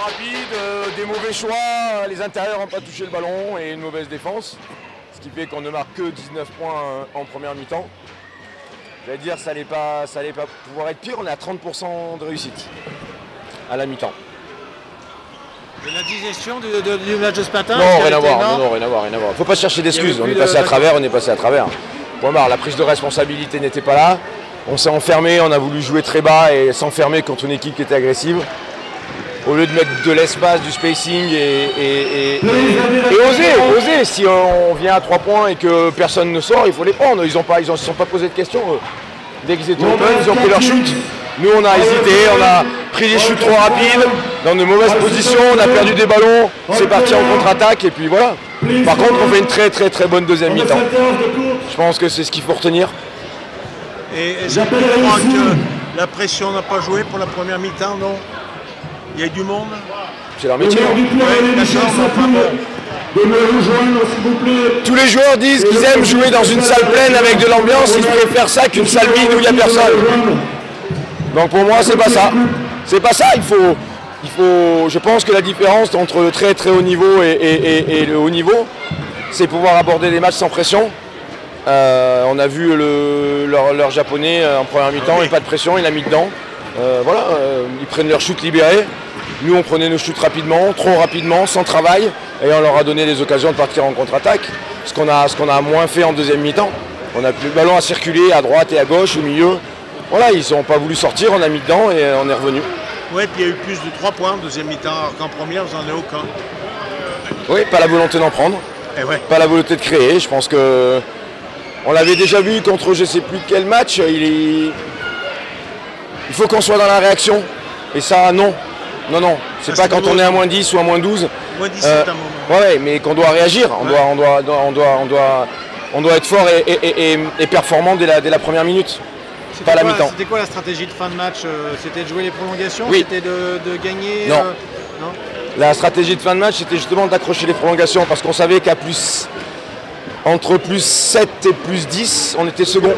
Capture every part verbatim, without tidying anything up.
rapide, euh, des mauvais choix, les intérieurs n'ont pas touché le ballon et une mauvaise défense. Ce qui fait qu'on ne marque que dix-neuf points en première mi-temps. J'allais dire, ça n'allait pas, ça allait pas pouvoir être pire, on est à trente pour cent de réussite à la mi-temps. Et la digestion du, de, du match de ce matin? Non, rien à voir, non, non, rien à voir, rien à voir. Faut pas chercher d'excuses, on est passé de... à travers, on est passé à travers. Point barre, la prise de responsabilité n'était pas là. On s'est enfermé, on a voulu jouer très bas et s'enfermer contre une équipe qui était agressive. Au lieu de mettre de l'espace, du spacing et, et, et, et, et oser, oser. Si on vient à trois points et que personne ne sort, il faut les prendre. Ils ne se sont pas posé de questions. Dès qu'ils étaient open, ils ont pris leur shoot. Nous, on a hésité, on a pris des shoots trop rapides, dans de mauvaises positions, on a perdu des ballons, c'est parti en contre-attaque et puis voilà. Par contre, on fait une très très très bonne deuxième mi-temps. Je pense que c'est ce qu'il faut retenir. Et est-ce que tu crois que la pression n'a pas joué pour la première mi-temps, non? Il y a du monde? C'est leur métier. Ouais, d'accord, enfin bon. Tous les joueurs disent qu'ils aiment jouer dans une salle pleine avec de l'ambiance, ils préfèrent ça qu'une salle vide où il n'y a personne. Donc pour moi, c'est pas ça. C'est pas ça, il faut, il faut. Je pense que la différence entre le très très haut niveau et, et, et, et le haut niveau, c'est pouvoir aborder des matchs sans pression. Euh, on a vu le, leur, leur japonais en première mi-temps, et pas de pression, il a mis dedans. Euh, voilà, euh, ils prennent leur shoot libéré. Nous, on prenait nos shoots rapidement, trop rapidement, sans travail, et on leur a donné des occasions de partir en contre-attaque, ce qu'on a, ce qu'on a moins fait en deuxième mi-temps. On a plus le ballon à circuler à droite et à gauche, au milieu. Voilà, ils n'ont pas voulu sortir, on a mis dedans et on est revenu. Oui, puis il y a eu plus de trois points en deuxième mi-temps, alors qu'en première, vous n'en avez aucun. Oui, pas la volonté d'en prendre, et ouais. Pas la volonté de créer. Je pense que on l'avait déjà vu contre je ne sais plus quel match. Il, est... il faut qu'on soit dans la réaction. Et ça, non. Non, non, c'est pas quand on est à moins dix ou à moins douze. Moins dix, euh, c'est un moment. Ouais, mais qu'on doit réagir. On, ouais. doit, on, doit, on, doit, on, doit, on doit être fort et, et, et, et performant dès la, dès la première minute. Pas la mi-temps. C'était quoi la stratégie de fin de match? C'était de jouer les prolongations? Oui. C'était de, de gagner? Non. Euh, non. La stratégie de fin de match, c'était justement d'accrocher les prolongations parce qu'on savait qu'à plus, entre plus sept et plus dix, on était second.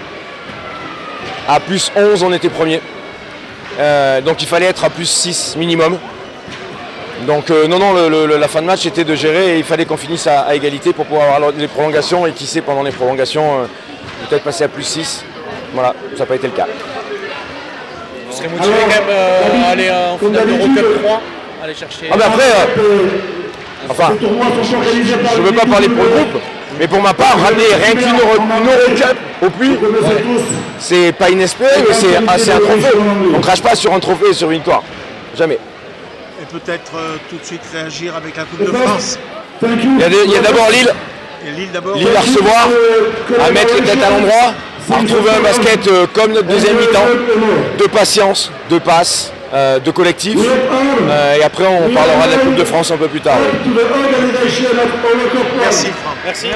À plus onze, on était premier. Euh, donc il fallait être à plus six minimum. Donc euh, non, non, le, le, la fin de match était de gérer et il fallait qu'on finisse à, à égalité pour pouvoir avoir les prolongations et qui sait pendant les prolongations euh, peut-être passer à plus six. Voilà, ça n'a pas été le cas. Vous serez motivé quand même euh, à aller en finale d'Eurocup trois, aller chercher... Ah mais après, euh, enfin, je ne veux pas parler pour le groupe, mais pour ma part, ramener rien qu'une Eurocup au plus, ouais, c'est pas inespéré, mais c'est ah, un trophée. On ne crache pas sur un trophée et sur une victoire. Jamais. Et peut-être euh, tout de suite réagir avec la Coupe de France. Il y a d'abord Lille. Et Lille d'abord. Lille à recevoir, à mettre les têtes à l'endroit, à retrouver un basket euh, comme notre deuxième mi-temps, de patience, de passe, euh, de collectif. Euh, et après, on parlera de la Coupe de France un peu plus tard. Merci Franck. Merci.